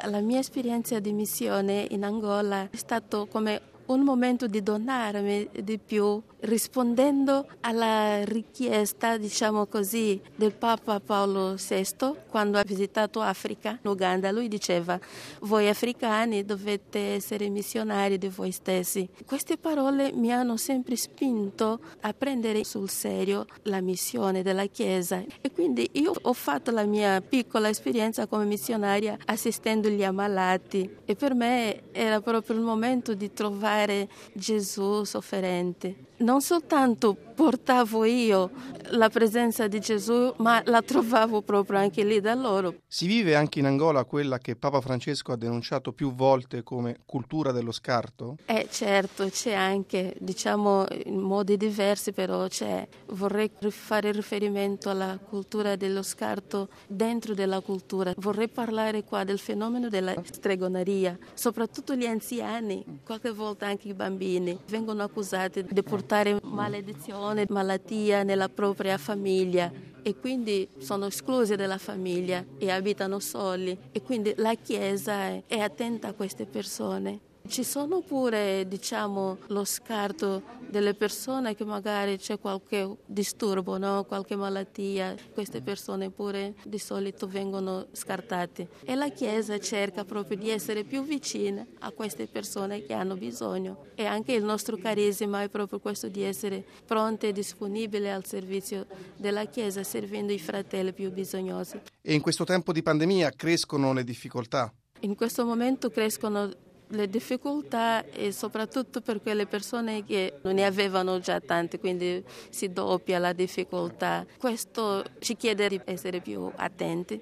La mia esperienza di missione in Angola è stato come un momento di donarmi di più, rispondendo alla richiesta, diciamo così, del Papa Paolo VI quando ha visitato Africa, in Uganda. Lui diceva: voi africani dovete essere missionari di voi stessi. Queste parole mi hanno sempre spinto a prendere sul serio la missione della Chiesa, e quindi io ho fatto la mia piccola esperienza come missionaria assistendo gli ammalati, e per me era proprio il momento di trovare Gesù sofferente. Non soltanto portavo io la presenza di Gesù, ma la trovavo proprio anche lì da loro. Si vive anche in Angola quella che Papa Francesco ha denunciato più volte come cultura dello scarto? Certo, c'è anche, diciamo in modi diversi, però c'è. Vorrei fare riferimento alla cultura dello scarto dentro della cultura. Vorrei parlare qua del fenomeno della stregoneria. Soprattutto gli anziani, qualche volta anche i bambini, vengono accusati di portare maledizione, malattia nella propria famiglia, e quindi sono esclusi dalla famiglia e abitano soli, e quindi la Chiesa è attenta a queste persone. Ci sono pure, diciamo, lo scarto delle persone che magari c'è qualche disturbo, no? Qualche malattia. Queste persone pure di solito vengono scartate. E la Chiesa cerca proprio di essere più vicina a queste persone che hanno bisogno. E anche il nostro carisma è proprio questo, di essere pronti e disponibili al servizio della Chiesa, servendo i fratelli più bisognosi. E in questo tempo di pandemia crescono le difficoltà? In questo momento crescono le difficoltà, e soprattutto per quelle persone che non ne avevano già tante, quindi si doppia la difficoltà. Questo ci chiede di essere più attenti.